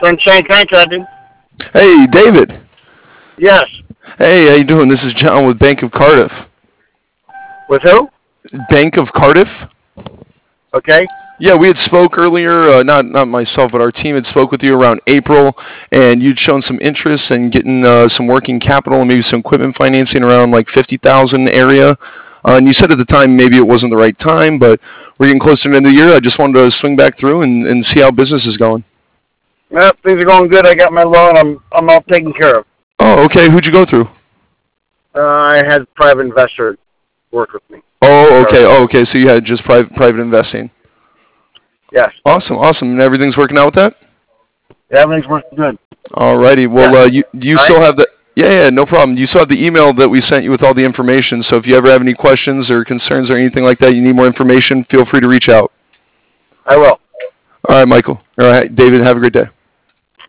Sunshine Contracting. Hey, David. Yes. Hey, how you doing? This is John with Bank of Cardiff. With who? Bank of Cardiff? Okay. Yeah, we had spoke earlier, not myself, but our team had spoke with you around April, and you'd shown some interest in getting some working capital and maybe some equipment financing around like 50,000 area. And you said at the time maybe it wasn't the right time, but we're getting closer to the end of the year. I just wanted to swing back through and see how business is going. Well, things are going good. I got my loan. I'm all taken care of. Oh, okay. Who'd you go through? I had a private investor work with me. Oh, okay. Oh, okay. So you had just private investing. Yes. Awesome. And everything's working out with that? Yeah, everything's working good. Alrighty. Well, Yeah. you still have the no problem. You still have the email that we sent you with all the information. So if you ever have any questions or concerns or anything like that, you need more information, feel free to reach out. I will. All right, Michael. All right, David. Have a great day.